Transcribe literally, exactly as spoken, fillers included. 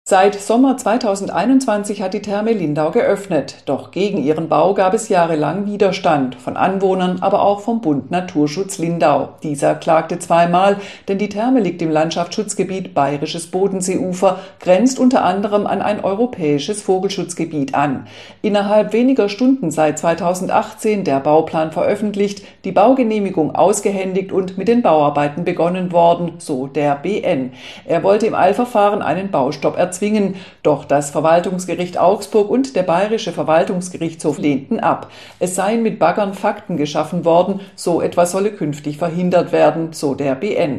Seit Sommer zweitausendeinundzwanzig hat die Therme Lindau geöffnet. Doch gegen ihren Bau gab es jahrelang Widerstand, von Anwohnern, aber auch vom Bund Naturschutz Lindau. Dieser klagte zweimal, denn die Therme liegt im Landschaftsschutzgebiet Bayerisches Bodenseeufer, grenzt unter anderem an ein europäisches Vogelschutzgebiet an. Innerhalb weniger Stunden seit zweitausendachtzehn der Bauplan veröffentlicht, die Baugenehmigung ausgehändigt und mit den Bauarbeiten begonnen worden, so der B N. Er wollte im Eilverfahren einen Baustopp erzwingen. Doch das Verwaltungsgericht Augsburg und der Bayerische Verwaltungsgerichtshof lehnten ab. Es seien mit Baggern Fakten geschaffen worden, so etwas solle künftig verhindert werden, so der B N.